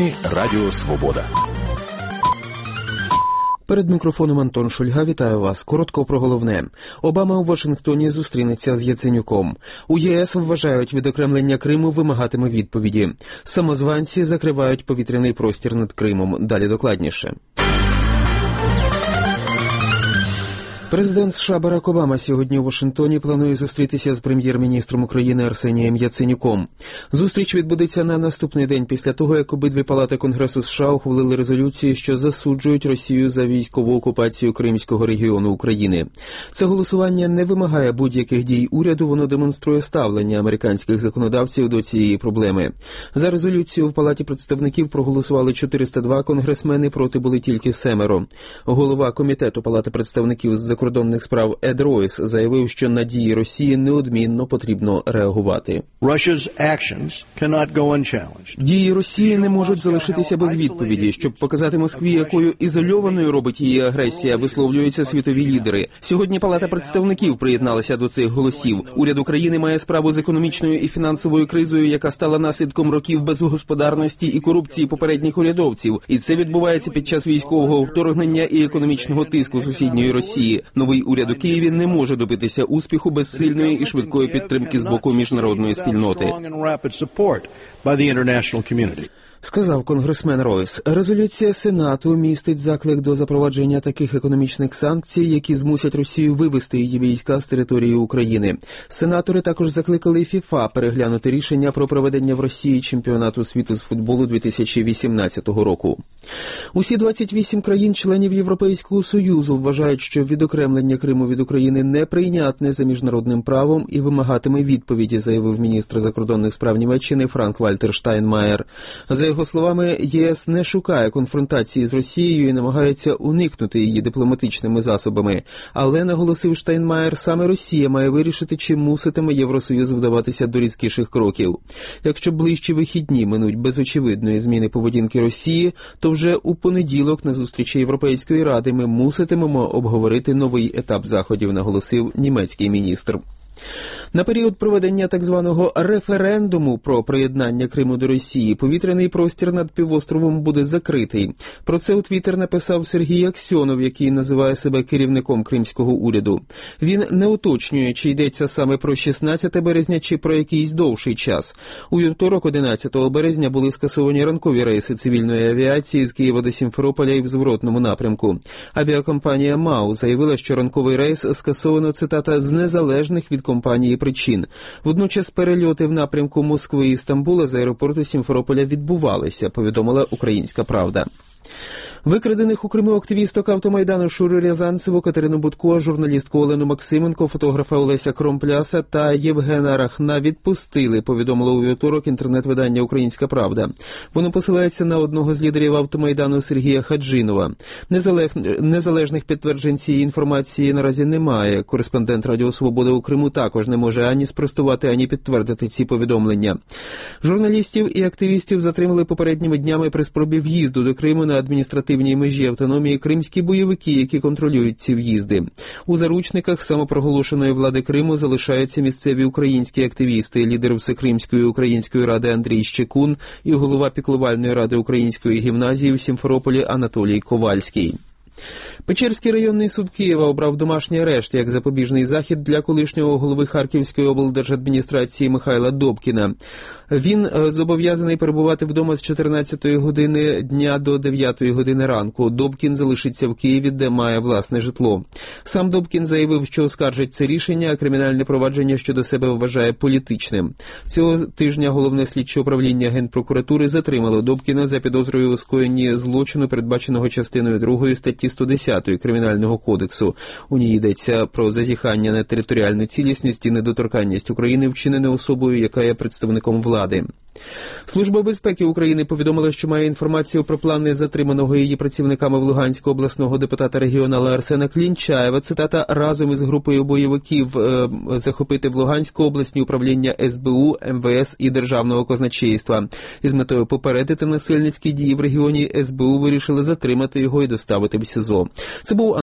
Новини Радіо Свобода. Перед мікрофоном Антон Шульга, вітаю вас. Коротко про головне. Обама у Вашингтоні зустрінеться з Яценюком. У ЄС вважають, відокремлення Криму вимагатиме відповіді. Самозванці закривають повітряний простір над Кримом. Далі докладніше. Президент США Барак Обама сьогодні у Вашингтоні планує зустрітися з прем'єр-міністром України Арсенієм Яценюком. Зустріч відбудеться на наступний день після того, як обидві палати Конгресу США ухвалили резолюції, що засуджують Росію за військову окупацію Кримського регіону України. Це голосування не вимагає будь-яких дій уряду, воно демонструє ставлення американських законодавців до цієї проблеми. За резолюцію в Палаті представників проголосували 402 конгресмени, проти були тільки 7. Голова комітету Палати представників з закордонних справ Ед Ройс заявив, що на дії Росії неодмінно потрібно реагувати. Дії Росії не можуть залишитися без відповіді. Щоб показати Москві, якою ізольованою робить її агресія, висловлюються світові лідери. Сьогодні Палата представників приєдналася до цих голосів. Уряд України має справу з економічною і фінансовою кризою, яка стала наслідком років безгосподарності і корупції попередніх урядовців. І це відбувається під час військового вторгнення і економічного тиску сусідньої Росії. Новий уряд у Києві не може добитися успіху без сильної і швидкої підтримки з боку міжнародної спільноти, сказав конгресмен Ройс. Резолюція Сенату містить заклик до запровадження таких економічних санкцій, які змусять Росію вивести її війська з території України. Сенатори також закликали ФІФА переглянути рішення про проведення в Росії чемпіонату світу з футболу 2018 року. Усі 28 країн-членів Європейського Союзу вважають, що відокремлення Криму від України неприйнятне за міжнародним правом і вимагатиме відповіді, заявив міністр закордонних справ Німеччини Франк-Вальтер Штайнмаєр. За його словами, ЄС не шукає конфронтації з Росією і намагається уникнути її дипломатичними засобами. Але, наголосив Штайнмаєр, саме Росія має вирішити, чи муситиме Євросоюз вдаватися до різкіших кроків. Якщо ближчі вихідні минуть без очевидної зміни поведінки Росії, то вже у понеділок на зустрічі Європейської ради ми муситимемо обговорити новий етап заходів, наголосив німецький міністр. На період проведення так званого референдуму про приєднання Криму до Росії повітряний простір над півостровом буде закритий. Про це у Твіттер написав Сергій Аксьонов, який називає себе керівником кримського уряду. Він не уточнює, чи йдеться саме про 16 березня, чи про якийсь довший час. У вівторок, 11 березня, були скасовані ранкові рейси цивільної авіації з Києва до Сімферополя і в зворотному напрямку. Авіакомпанія МАУ заявила, що ранковий рейс скасовано, цитата, з незалежних від компанії причин. Водночас перельоти в напрямку Москви і Стамбула з аеропорту Сімферополя відбувалися, повідомила «Українська правда». Викрадених у Криму активісток автомайдану Шуру Рязанцеву, Катерину Будко, журналістку Олену Максименко, фотографа Олеся Кромпляса та Євгена Рахна відпустили, повідомило у вівторок інтернет-видання «Українська правда». Воно посилається на одного з лідерів автомайдану Сергія Хаджинова. Незалежних підтверджень цієї інформації наразі немає. Кореспондент Радіо Свобода у Криму також не може ані спростувати, ані підтвердити ці повідомлення. Журналістів і активістів затримали попередніми днями при спробі в'їзду до Криму на адміністративній межі автономії кримські бойовики, які контролюють ці в'їзди. У заручниках самопроголошеної влади Криму залишаються місцеві українські активісти, лідер Всекримської української ради Андрій Щекун і голова піклувальної ради української гімназії в Сімферополі Анатолій Ковальський. Печерський районний суд Києва обрав домашній арешт як запобіжний захід для колишнього голови Харківської облдержадміністрації Михайла Добкіна. Він зобов'язаний перебувати вдома з 14-ї години дня до 9-ї години ранку. Добкін залишиться в Києві, де має власне житло. Сам Добкін заявив, що оскаржить це рішення, а кримінальне провадження щодо себе вважає політичним. Цього тижня Головне слідче управління Генпрокуратури затримало Добкіна за підозрою у скоєнні злочину, передбаченого частиною 2 статті 110 Кримінального кодексу. У ній йдеться про зазіхання на територіальну цілісність і недоторканність України, вчинене особою, яка є представником влади. Служба безпеки України повідомила, що має інформацію про плани затриманого її працівниками в Луганську обласного депутата-регіонала Арсена Клінчаєва, цитата, разом із групою бойовиків захопити в Луганську обласні управління СБУ, МВС і Державного казначейства. Із метою попередити насильницькі дії в регіоні СБУ вирішили затримати його і доставити в СІЗО. Це був